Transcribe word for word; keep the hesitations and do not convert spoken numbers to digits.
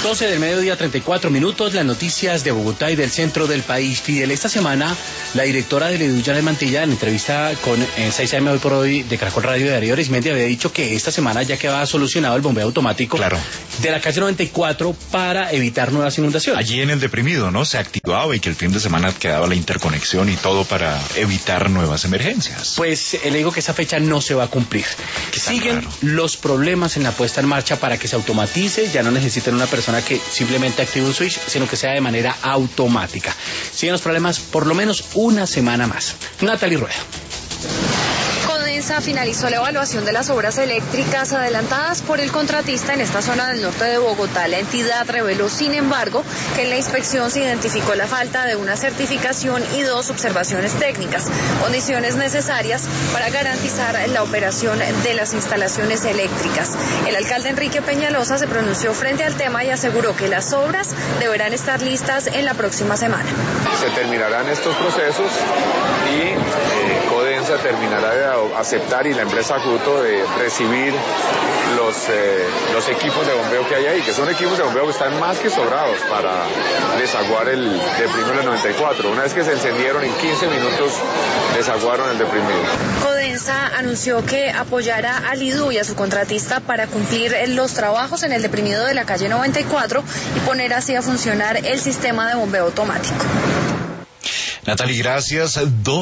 doce del mediodía, treinta y cuatro minutos, las noticias de Bogotá y del centro del país. Fidel, esta semana la directora de Leduc, de Mantilla, en entrevista con eh, seis a eme hoy por hoy de Caracol Radio de Darío Arismendi, había dicho que esta semana ya quedaba solucionado el bombeo automático claro. de la calle noventa y cuatro para evitar nuevas inundaciones. Allí en el deprimido, ¿no? Se activaba y que el fin de semana quedaba la interconexión y todo para evitar nuevas emergencias. Pues eh, le digo que esa fecha no se va a cumplir. Siguen raro? los problemas en la puesta en marcha para que se automatice, ya no necesitan una persona que simplemente active un switch, sino que sea de manera automática. Siguen los problemas por lo menos una semana más. Natalie Rueda. Codensa finalizó la evaluación de las obras eléctricas adelantadas por el contratista en esta zona del norte de Bogotá. La entidad reveló, sin embargo, que en la inspección se identificó la falta de una certificación y dos observaciones técnicas, condiciones necesarias para garantizar la operación de las instalaciones eléctricas. El alcalde Enrique Peñalosa se pronunció frente al tema y aseguró que las obras deberán estar listas en la próxima semana. Se terminarán estos procesos y eh, Codensa terminará de aceptar y la empresa Acuto de recibir los, eh, los equipos de bombeo que hay ahí, que son equipos de bombeo que están más que sobrados para desaguar el deprimido de la noventa y cuatro. Una vez que se encendieron, en quince minutos desaguaron el deprimido. Codensa anunció que apoyará a Leduc y a su contratista para cumplir los trabajos en el deprimido de la calle noventa y cuatro y poner así a funcionar el sistema de bombeo automático. Natalie, gracias.